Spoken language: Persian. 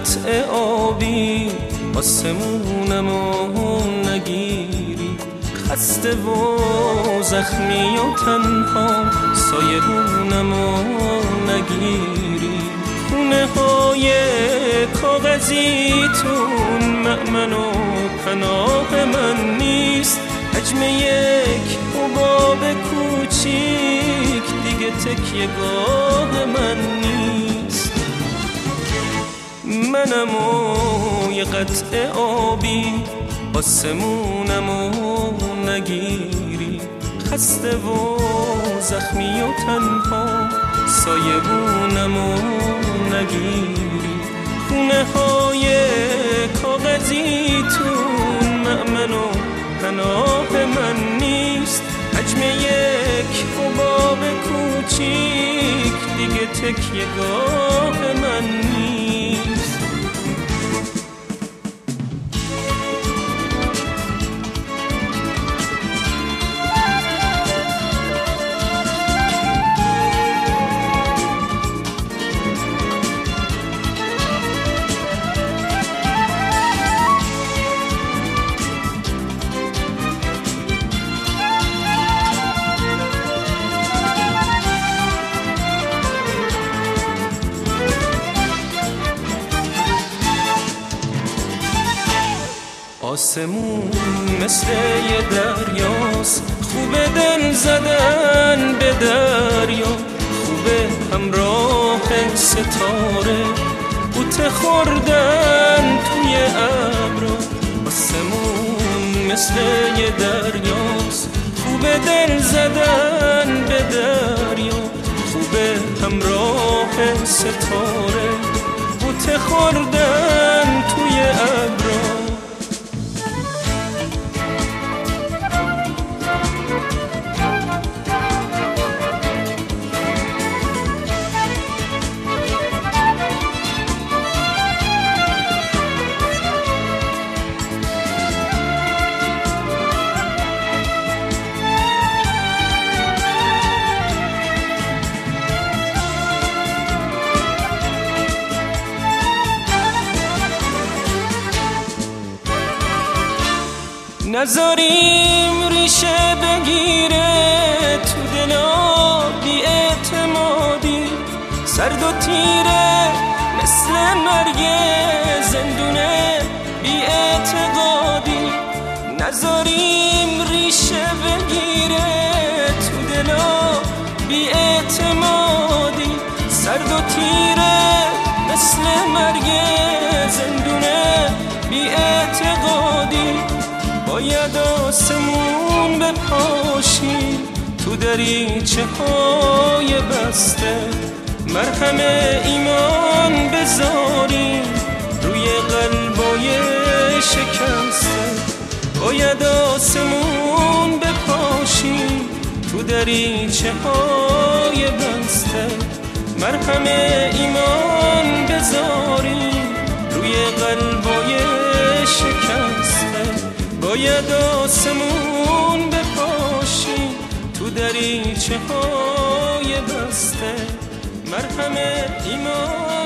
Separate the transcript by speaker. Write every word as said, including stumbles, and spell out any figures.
Speaker 1: قطع آبی آسمونمو نگیری، خسته و زخمی و تنها سایه‌بونمو نگیری. خونه های کاغذیتون مأمن و پناه من نیست، حجم یک حباب کوچیک دیگه تکیه گاه من نیست. منم و یه قطع آبی آسمونمو نگیری، خسته و زخمی و تنها سایه‌بونمو نگیری. خونه های کاغذیتون مأمن و پناه من نیست، حجم یک حباب کوچیک دیگه تکیه گاه من نیست. آسمون مثل یه دریاست، خوبه دل زدن به دریا، خوبه همراه ستاره بوته خوردن توی ابرا. آسمون مثل یه دریاست، خوبه دل زدن به دریا، خوبه همراه ستاره بوته خوردن توی ابرا. نذاریم ریشه بگیره تو دلا بی اعتمادی، سرد و تیره مثل مرگ زندونه بی اعتقادی. نذاریم ریشه بگیره تو دلا بی اعتمادی، سرد و تیره مثل مرگ زندونه بی اعتقادی. باید آسمون بپاشی تو دریچه های بسته، مرهم ایمان بذاری روی قلبای شکسته. باید آسمون بپاشی تو دریچه های بسته، مرهم ایمان بذاری روی قلبای شکسته. باید آسمون بپاشی تو دریچه های بسته، مرهم ایمان